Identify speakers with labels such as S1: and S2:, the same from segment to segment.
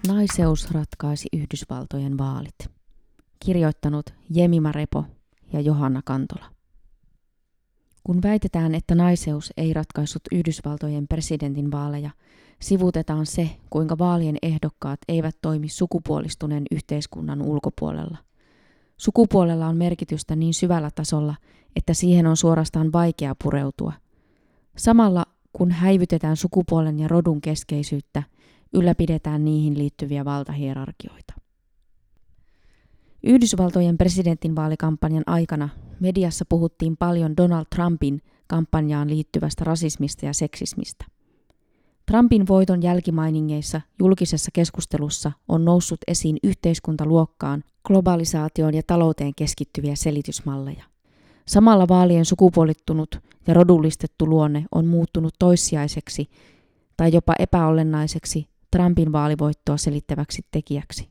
S1: Naiseus ratkaisi Yhdysvaltojen vaalit. Kirjoittanut Jemima Repo ja Johanna Kantola. Kun väitetään, että naiseus ei ratkaissut Yhdysvaltojen presidentin vaaleja, sivuutetaan se, kuinka vaalien ehdokkaat eivät toimi sukupuolistuneen yhteiskunnan ulkopuolella. Sukupuolella on merkitystä niin syvällä tasolla, että siihen on suorastaan vaikea pureutua. Samalla kun häivytetään sukupuolen ja rodun keskeisyyttä, ylläpidetään niihin liittyviä valtahierarkioita. Yhdysvaltojen presidentinvaalikampanjan aikana mediassa puhuttiin paljon Donald Trumpin kampanjaan liittyvästä rasismista ja seksismistä. Trumpin voiton jälkimainingeissa julkisessa keskustelussa on noussut esiin yhteiskuntaluokkaan, globalisaatioon ja talouteen keskittyviä selitysmalleja. Samalla vaalien sukupuolittunut ja rodullistettu luonne on muuttunut toissijaiseksi tai jopa epäolennaiseksi Trumpin vaalivoittoa selittäväksi tekijäksi.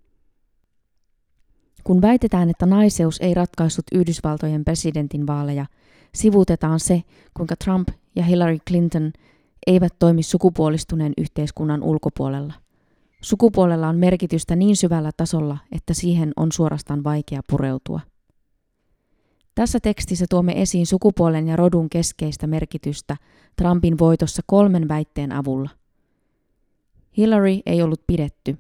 S1: Kun väitetään, että naiseus ei ratkaissut Yhdysvaltojen presidentinvaaleja, sivuutetaan se, kuinka Trump ja Hillary Clinton eivät toimi sukupuolistuneen yhteiskunnan ulkopuolella. Sukupuolella on merkitystä niin syvällä tasolla, että siihen on suorastaan vaikea pureutua. Tässä tekstissä tuomme esiin sukupuolen ja rodun keskeistä merkitystä Trumpin voitossa 3 väitteen avulla. Hillary ei ollut pidetty.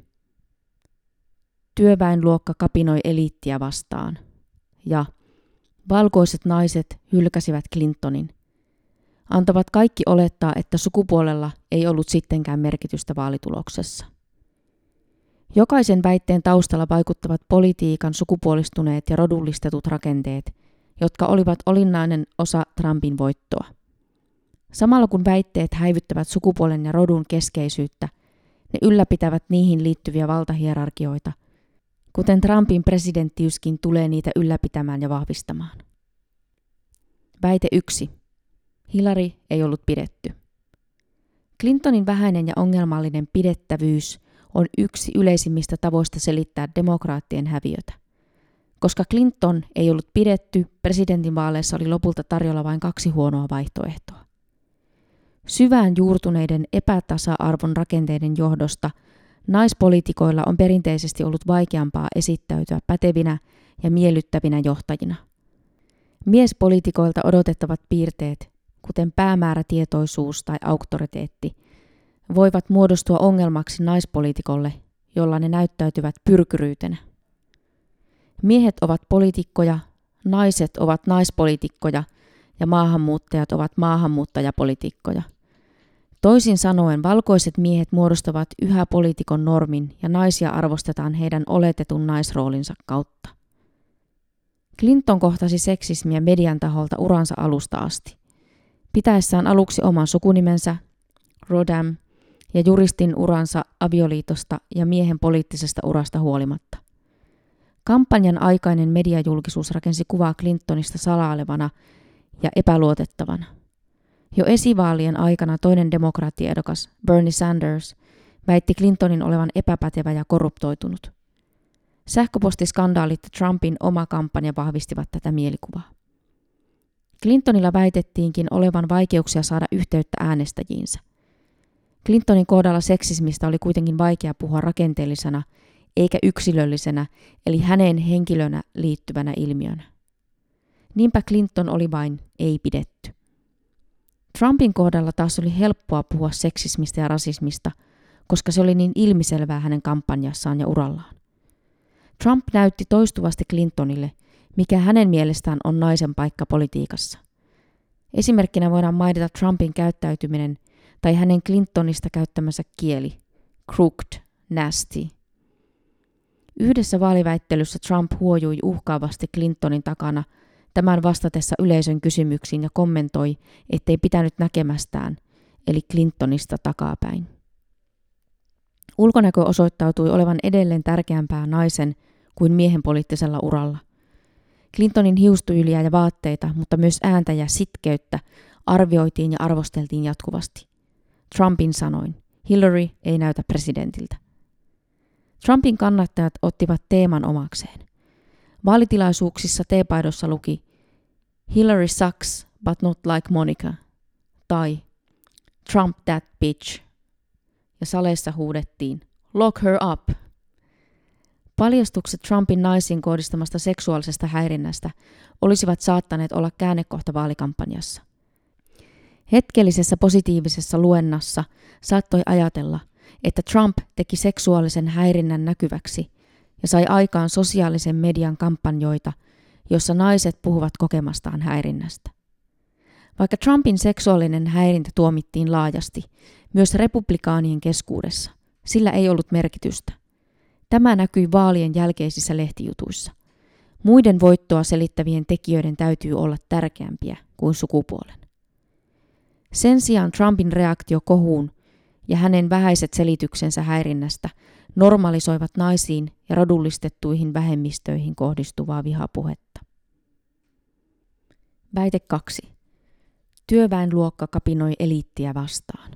S1: Työväenluokka kapinoi eliittiä vastaan. Ja valkoiset naiset hylkäsivät Clintonin. Antavat kaikki olettaa, että sukupuolella ei ollut sittenkään merkitystä vaalituloksessa. Jokaisen väitteen taustalla vaikuttavat politiikan sukupuolistuneet ja rodullistetut rakenteet, jotka olivat olennainen osa Trumpin voittoa. Samalla kun väitteet häivyttävät sukupuolen ja rodun keskeisyyttä, ne ylläpitävät niihin liittyviä valtahierarkioita, kuten Trumpin presidenttiyskin tulee niitä ylläpitämään ja vahvistamaan. Väite 1. Hillary ei ollut pidetty. Clintonin vähäinen ja ongelmallinen pidettävyys on yksi yleisimmistä tavoista selittää demokraattien häviötä. Koska Clinton ei ollut pidetty, presidentinvaaleissa oli lopulta tarjolla vain 2 huonoa vaihtoehtoa. Syvään juurtuneiden epätasa-arvon rakenteiden johdosta naispoliitikoilla on perinteisesti ollut vaikeampaa esittäytyä pätevinä ja miellyttävinä johtajina. Miespoliitikoilta odotettavat piirteet, kuten päämäärätietoisuus tai auktoriteetti, voivat muodostua ongelmaksi naispoliitikolle, jolla ne näyttäytyvät pyrkyryytenä. Miehet ovat poliitikkoja, naiset ovat naispoliitikkoja ja maahanmuuttajat ovat maahanmuuttajapoliitikkoja. Toisin sanoen valkoiset miehet muodostavat yhä poliitikon normin ja naisia arvostetaan heidän oletetun naisroolinsa kautta. Clinton kohtasi seksismiä median taholta uransa alusta asti. Pitäessään aluksi oman sukunimensä, Rodham, ja juristin uransa avioliitosta ja miehen poliittisesta urasta huolimatta. Kampanjan aikainen mediajulkisuus rakensi kuvaa Clintonista salailevana ja epäluotettavana. Jo esivaalien aikana toinen demokraattiehdokas, Bernie Sanders, väitti Clintonin olevan epäpätevä ja korruptoitunut. Sähköpostiskandaalit ja Trumpin oma kampanja vahvistivat tätä mielikuvaa. Clintonilla väitettiinkin olevan vaikeuksia saada yhteyttä äänestäjiinsä. Clintonin kohdalla seksismistä oli kuitenkin vaikea puhua rakenteellisena eikä yksilöllisenä, eli häneen henkilönä liittyvänä ilmiönä. Niinpä Clinton oli vain ei pidetty. Trumpin kohdalla taas oli helppoa puhua seksismistä ja rasismista, koska se oli niin ilmiselvää hänen kampanjassaan ja urallaan. Trump näytti toistuvasti Clintonille, mikä hänen mielestään on naisen paikka politiikassa. Esimerkkinä voidaan mainita Trumpin käyttäytyminen tai hänen Clintonista käyttämänsä kieli, crooked, nasty. Yhdessä vaaliväittelyssä Trump huojui uhkaavasti Clintonin takana tämän vastatessa yleisön kysymyksiin ja kommentoi, ettei pitänyt näkemästään, eli Clintonista takapäin. Ulkonäkö osoittautui olevan edelleen tärkeämpää naisen kuin miehen poliittisella uralla. Clintonin hiustyyliä ja vaatteita, mutta myös ääntä ja sitkeyttä arvioitiin ja arvosteltiin jatkuvasti. Trumpin sanoin, Hillary ei näytä presidentiltä. Trumpin kannattajat ottivat teeman omakseen. Vaalitilaisuuksissa teepaidossa luki Hillary sucks, but not like Monica, tai Trump that bitch, ja saleissa huudettiin lock her up. Paljastukset Trumpin naisiin kohdistamasta seksuaalisesta häirinnästä olisivat saattaneet olla käännekohta vaalikampanjassa. Hetkellisessä positiivisessa luennassa saattoi ajatella, että Trump teki seksuaalisen häirinnän näkyväksi ja sai aikaan sosiaalisen median kampanjoita, jossa naiset puhuvat kokemastaan häirinnästä. Vaikka Trumpin seksuaalinen häirintä tuomittiin laajasti, myös republikaanien keskuudessa, sillä ei ollut merkitystä. Tämä näkyi vaalien jälkeisissä lehtijutuissa. Muiden voittoa selittävien tekijöiden täytyy olla tärkeämpiä kuin sukupuolen. Sen sijaan Trumpin reaktio kohuun ja hänen vähäiset selityksensä häirinnästä normalisoivat naisiin ja rodullistettuihin vähemmistöihin kohdistuvaa vihapuhetta. Väite 2. Työväenluokka kapinoi eliittiä vastaan.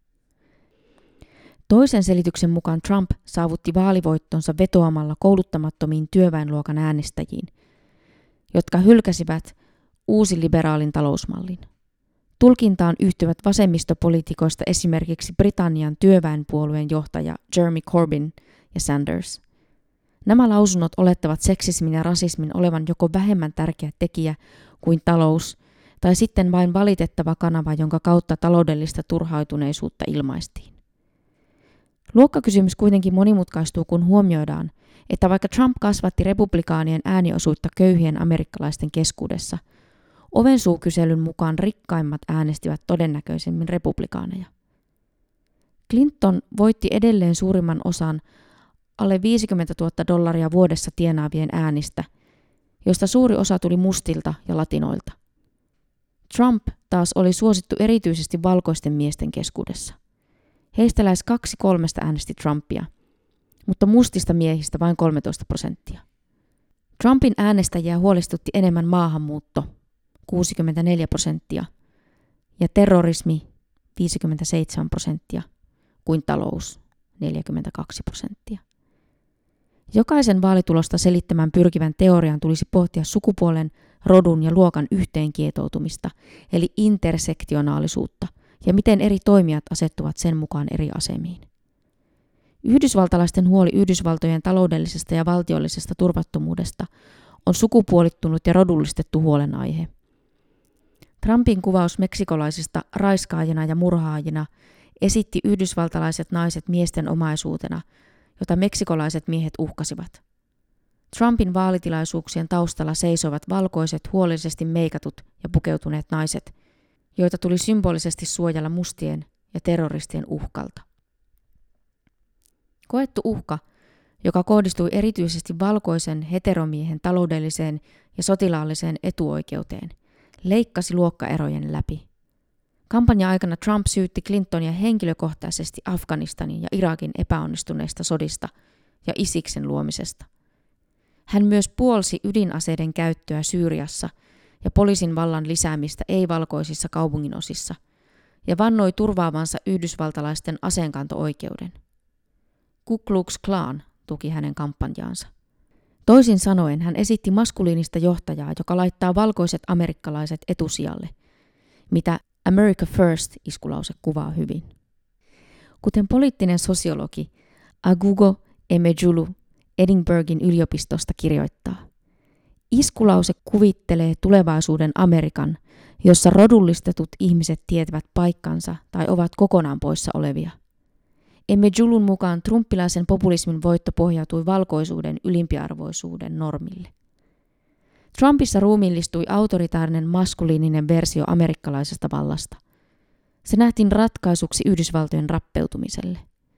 S1: Toisen selityksen mukaan Trump saavutti vaalivoittonsa vetoamalla kouluttamattomiin työväenluokan äänestäjiin, jotka hylkäsivät uusiliberaalin talousmallin. Tulkintaan yhtyvät vasemmistopoliitikoista esimerkiksi Britannian työväenpuolueen johtaja Jeremy Corbyn ja Sanders. Nämä lausunnot olettavat seksismin ja rasismin olevan joko vähemmän tärkeä tekijä kuin talous, tai sitten vain valitettava kanava, jonka kautta taloudellista turhautuneisuutta ilmaistiin. Luokkakysymys kuitenkin monimutkaistuu, kun huomioidaan, että vaikka Trump kasvatti republikaanien ääniosuutta köyhien amerikkalaisten keskuudessa, ovensuukyselyn mukaan rikkaimmat äänestivät todennäköisemmin republikaaneja. Clinton voitti edelleen suurimman osan alle $50,000 vuodessa tienaavien äänistä, joista suuri osa tuli mustilta ja latinoilta. Trump taas oli suosittu erityisesti valkoisten miesten keskuudessa. Heistä lähes 2/3 äänesti Trumpia, mutta mustista miehistä vain 13%. Trumpin äänestäjiä huolestutti enemmän maahanmuutto, 64%, ja terrorismi, 57%, kuin talous, 42%. Jokaisen vaalitulosta selittämään pyrkivän teorian tulisi pohtia sukupuolen, rodun ja luokan yhteenkietoutumista, eli intersektionaalisuutta, ja miten eri toimijat asettuvat sen mukaan eri asemiin. Yhdysvaltalaisten huoli Yhdysvaltojen taloudellisesta ja valtiollisesta turvattomuudesta on sukupuolittunut ja rodullistettu huolenaihe. Trumpin kuvaus meksikolaisista raiskaajina ja murhaajina esitti yhdysvaltalaiset naiset miesten omaisuutena, jota meksikolaiset miehet uhkasivat. Trumpin vaalitilaisuuksien taustalla seisoivat valkoiset, huolellisesti meikatut ja pukeutuneet naiset, joita tuli symbolisesti suojella mustien ja terroristien uhkalta. Koettu uhka, joka kohdistui erityisesti valkoisen heteromiehen taloudelliseen ja sotilaalliseen etuoikeuteen, leikkasi luokkaerojen läpi. Kampanja-aikana Trump syytti Clintonia henkilökohtaisesti Afganistanin ja Irakin epäonnistuneista sodista ja Isiksen luomisesta. Hän myös puolsi ydinaseiden käyttöä Syyriassa ja poliisin vallan lisäämistä ei-valkoisissa kaupunginosissa ja vannoi turvaavansa yhdysvaltalaisten aseenkanto-oikeuden. Ku Klux Klan tuki hänen kampanjaansa. Toisin sanoen hän esitti maskuliinista johtajaa, joka laittaa valkoiset amerikkalaiset etusijalle, mitä America First-iskulause kuvaa hyvin. Kuten poliittinen sosiologi Agugo Emejulu Edinburghin yliopistosta kirjoittaa, iskulause kuvittelee tulevaisuuden Amerikan, jossa rodullistetut ihmiset tietävät paikkansa tai ovat kokonaan poissa olevia. Emejulun mukaan trumpilaisen populismin voitto pohjautui valkoisuuden ylimpiarvoisuuden normille. Trumpissa ruumiillistui autoritaarinen maskuliininen versio amerikkalaisesta vallasta. Se nähtiin ratkaisuksi Yhdysvaltojen rappeutumiselle.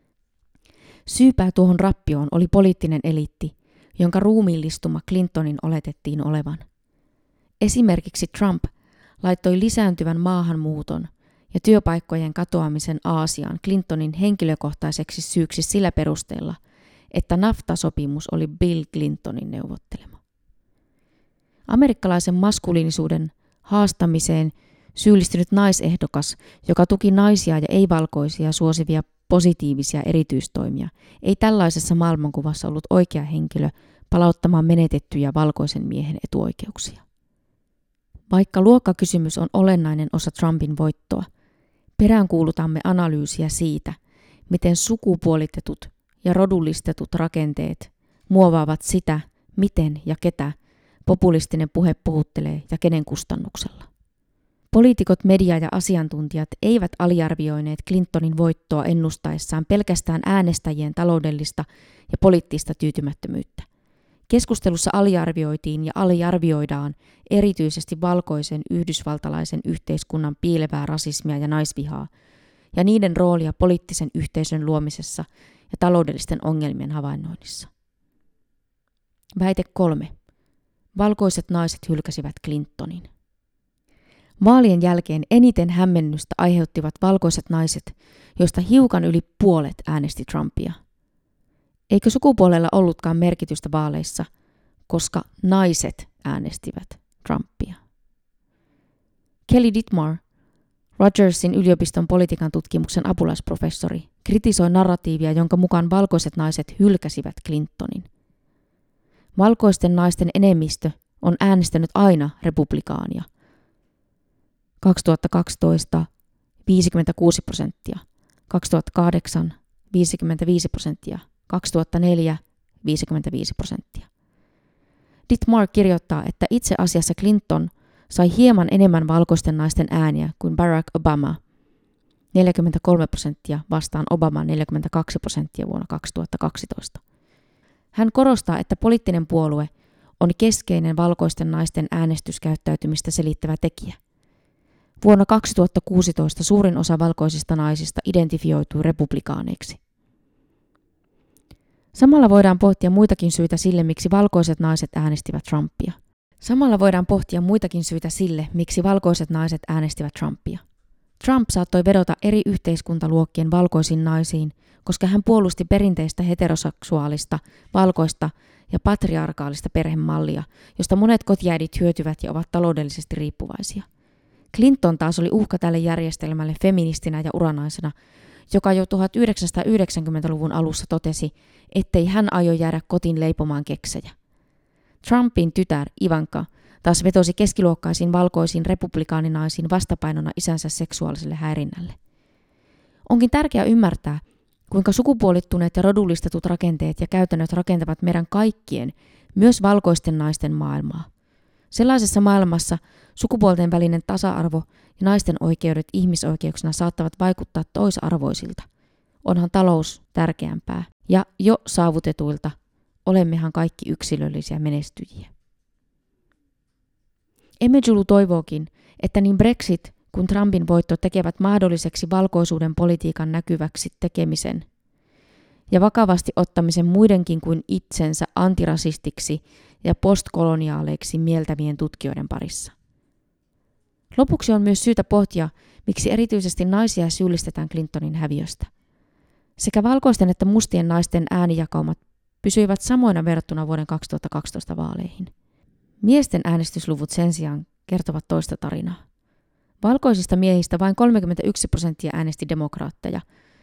S1: Syypää tuohon rappioon oli poliittinen eliitti, jonka ruumiillistuma Clintonin oletettiin olevan. Esimerkiksi Trump laittoi lisääntyvän maahanmuuton ja työpaikkojen katoamisen Aasiaan Clintonin henkilökohtaiseksi syyksi sillä perusteella, että NAFTA-sopimus oli Bill Clintonin neuvottelema. Amerikkalaisen maskuliinisuuden haastamiseen syyllistynyt naisehdokas, joka tuki naisia ja ei-valkoisia suosivia positiivisia erityistoimia, ei tällaisessa maailmankuvassa ollut oikea henkilö palauttamaan menetettyjä valkoisen miehen etuoikeuksia. Vaikka luokkakysymys on olennainen osa Trumpin voittoa, peräänkuulutamme analyysiä siitä, miten sukupuolitetut ja rodullistetut rakenteet muovaavat sitä, miten ja ketä populistinen puhe puhuttelee ja kenen kustannuksella. Poliitikot, media ja asiantuntijat eivät aliarvioineet Clintonin voittoa ennustaessaan pelkästään äänestäjien taloudellista ja poliittista tyytymättömyyttä. Keskustelussa aliarvioitiin ja aliarvioidaan erityisesti valkoisen yhdysvaltalaisen yhteiskunnan piilevää rasismia ja naisvihaa ja niiden roolia poliittisen yhteisön luomisessa ja taloudellisten ongelmien havainnoinnissa. Väite 3. Valkoiset naiset hylkäsivät Clintonin. Vaalien jälkeen eniten hämmennystä aiheuttivat valkoiset naiset, joista hiukan yli puolet äänesti Trumpia. Eikö sukupuolella ollutkaan merkitystä vaaleissa, koska naiset äänestivät Trumpia? Kelly Dittmar, Rutgersin yliopiston politiikan tutkimuksen apulaisprofessori, kritisoi narratiivia, jonka mukaan valkoiset naiset hylkäsivät Clintonin. Valkoisten naisten enemmistö on äänestänyt aina republikaania. 2012 56%, 2008 55%, 2004 55%. Dittmar kirjoittaa, että itse asiassa Clinton sai hieman enemmän valkoisten naisten ääniä kuin Barack Obama, 43% vastaan Obama 42% vuonna 2012. Hän korostaa, että poliittinen puolue on keskeinen valkoisten naisten äänestyskäyttäytymistä selittävä tekijä. Vuonna 2016 suurin osa valkoisista naisista identifioitui republikaaneiksi. Samalla voidaan pohtia muitakin syitä sille, miksi valkoiset naiset äänestivät Trumpia. Trump saattoi vedota eri yhteiskuntaluokkien valkoisiin naisiin, koska hän puolusti perinteistä heteroseksuaalista, valkoista ja patriarkaalista perhemallia, josta monet kotiäidit hyötyvät ja ovat taloudellisesti riippuvaisia. Clinton taas oli uhka tälle järjestelmälle feministinä ja uranaisena, joka jo 1990-luvun alussa totesi, ettei hän aio jäädä kotiin leipomaan keksejä. Trumpin tytär Ivanka taas vetosi keskiluokkaisiin valkoisiin republikaaninaisiin vastapainona isänsä seksuaaliselle häirinnälle. Onkin tärkeää ymmärtää, kuinka sukupuolittuneet ja rodullistetut rakenteet ja käytännöt rakentavat meidän kaikkien, myös valkoisten naisten maailmaa. Sellaisessa maailmassa sukupuolten välinen tasa-arvo ja naisten oikeudet ihmisoikeuksina saattavat vaikuttaa toisarvoisilta. Onhan talous tärkeämpää ja jo saavutetuilta olemmehan kaikki yksilöllisiä menestyjiä. Emejulu toivookin, että niin Brexit kuin Trumpin voitto tekevät mahdolliseksi valkoisuuden politiikan näkyväksi tekemisen ja vakavasti ottamisen muidenkin kuin itsensä antirasistiksi ja postkoloniaaleiksi mieltävien tutkijoiden parissa. Lopuksi on myös syytä pohtia, miksi erityisesti naisia syyllistetään Clintonin häviöstä. Sekä valkoisten että mustien naisten äänijakaumat pysyivät samoina verrattuna vuoden 2012 vaaleihin. Miesten äänestysluvut sen sijaan kertovat toista tarinaa. Valkoisista miehistä vain 31% äänesti demokraatteja,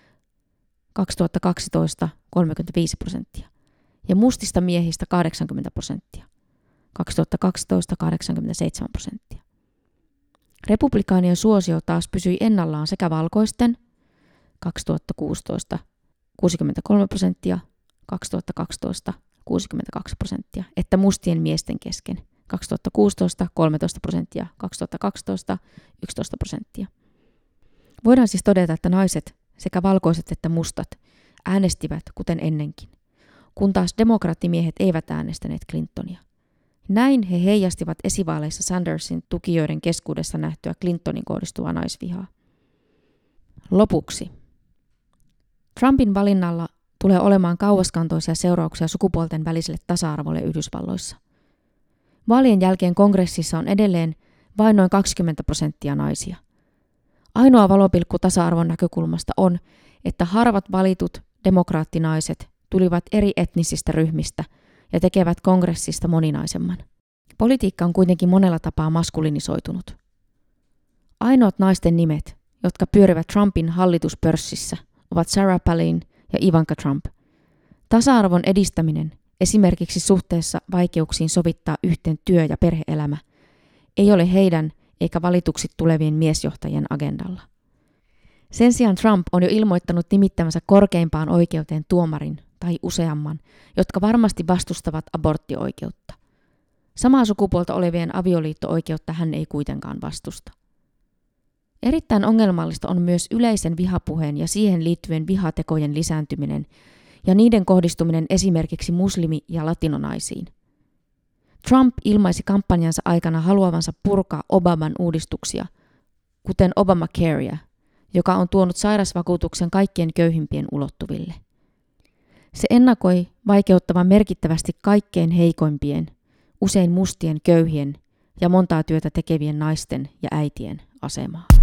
S1: 2012 35%, ja mustista miehistä 80%, 2012 87%. Republikaanien suosio taas pysyi ennallaan sekä valkoisten 2016 63%, 2012 62%, että mustien miesten kesken 2016 13%, 2012 11%. Voidaan siis todeta, että naiset, sekä valkoiset että mustat, äänestivät kuten ennenkin, kun taas demokraattimiehet eivät äänestäneet Clintonia. Näin he heijastivat esivaaleissa Sandersin tukijoiden keskuudessa nähtyä Clintonin kohdistuvaa naisvihaa. Lopuksi. Trumpin valinnalla tulee olemaan kauaskantoisia seurauksia sukupuolten väliselle tasa-arvolle Yhdysvalloissa. Vaalien jälkeen kongressissa on edelleen vain noin 20% naisia. Ainoa valopilkku tasa-arvon näkökulmasta on, että harvat valitut demokraattinaiset tulivat eri etnisistä ryhmistä ja tekevät kongressista moninaisemman. Politiikka on kuitenkin monella tapaa maskulinisoitunut. Ainoat naisten nimet, jotka pyörivät Trumpin hallituspörssissä, ovat Sarah Palin ja Ivanka Trump. Tasa-arvon edistäminen, esimerkiksi suhteessa vaikeuksiin sovittaa yhteen työ- ja perhe-elämä, ei ole heidän eikä valituksi tulevien miesjohtajien agendalla. Sen sijaan Trump on jo ilmoittanut nimittämänsä korkeimpaan oikeuteen tuomarin tai useamman, jotka varmasti vastustavat aborttioikeutta. Samaa sukupuolta olevien avioliitto-oikeutta hän ei kuitenkaan vastusta. Erittäin ongelmallista on myös yleisen vihapuheen ja siihen liittyvien vihatekojen lisääntyminen ja niiden kohdistuminen esimerkiksi muslimi- ja latinonaisiin. Trump ilmaisi kampanjansa aikana haluavansa purkaa Obaman uudistuksia, kuten Obamacarea, joka on tuonut sairausvakuutuksen kaikkien köyhimpien ulottuville. Se ennakoi vaikeuttavan merkittävästi kaikkein heikoimpien, usein mustien köyhien ja montaa työtä tekevien naisten ja äitien asemaa.